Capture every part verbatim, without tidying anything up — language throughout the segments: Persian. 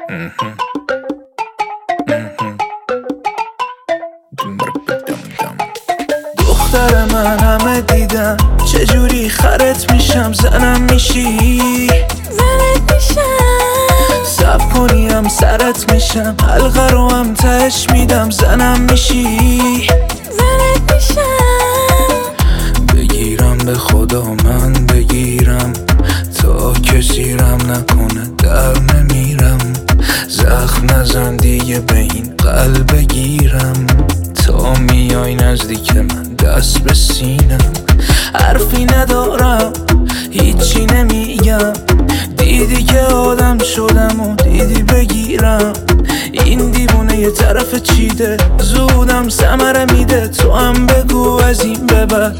دختر من همه دیدم چجوری خرت میشم زنم میشی زنت میشم سب کنیم سرت میشم حلقه رو هم تهش میدم زنم میشی زنت میشم بگیرم به خدا من بگیرم تا کسی رم نکنه در نمیرم زخم نزن دیگه به این قلب بگیرم تا میای نزدیک من دست به سینم حرفی ندارم هیچی نمیگم دیدی که آدم شدم و دیدی بگیرم این دیوونه یه طرف چیده زودم ثمره میده تو هم بگو از این به بعد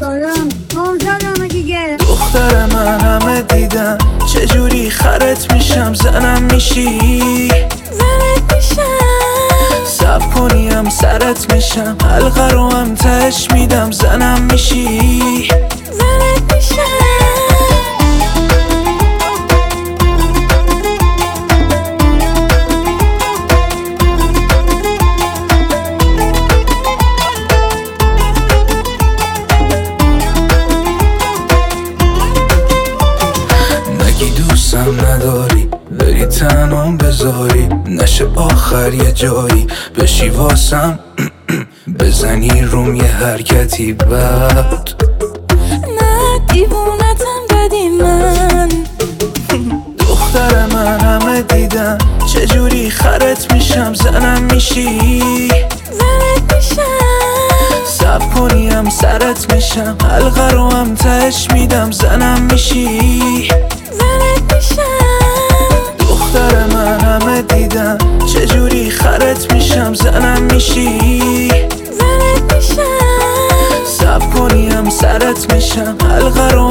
دختر من همه دیدم چجوری خرت میشم زنم میشی زنت میشم سب کنیم سرت میشم حلقه رو هم تهش میدم زنم میشی زنت میشم دوستم نداری بری تنم بذاری نشه آخر یه جایی بشی واسم بزنی روم یه حرکتی بد نه دیوونتم بدی من دختر من همه دیدم چجوری خرت میشم زنم میشی زنت میشم سب کنیم سرت میشم حلقه رو هم تهش میدم زنم میشی زنت میشم دختر من همه دیدم چجوری خرت میشم زنم میشی زنت میشم سب کنیم سرت میشم حلقه رو